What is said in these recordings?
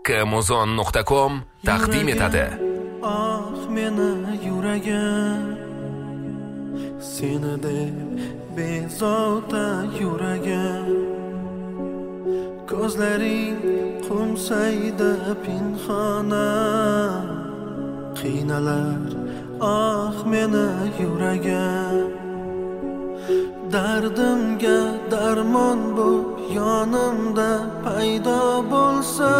kmuzon.com taqdim etadi. Ah meni yuragim, seni deb bezovta yuragim. Ko'zlaring qumsayda pinhona qiynalar, ah meni yuragim. Dardimga darmon bu yonimda paydo bo'lsa,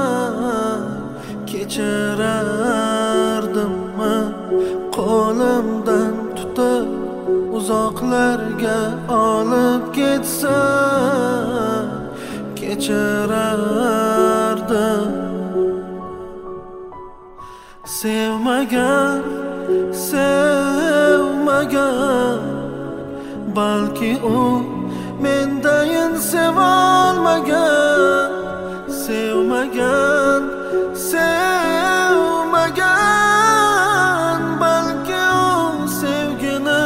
kechirardimmi qo'limdan tutib uzoqlarga olib ketsa, kechirardim. Sevmagan, balki u mendayin sevolmagan. Sevmagan, balki u sevgini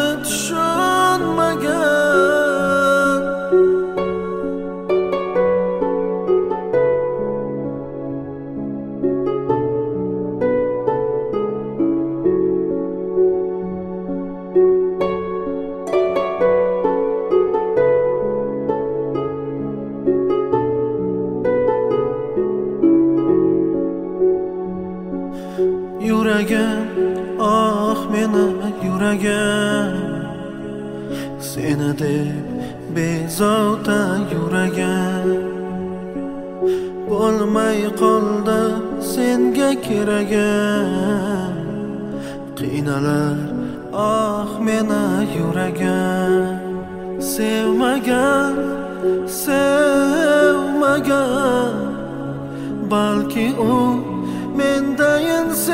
tushunmagan. Yuragim, ah meni yuragim, seni deb bezovta yuragim. Bo'lmay qoldi senga keragim, qiynalar, ah meni yuragim. Sevmagan, balki u mendayin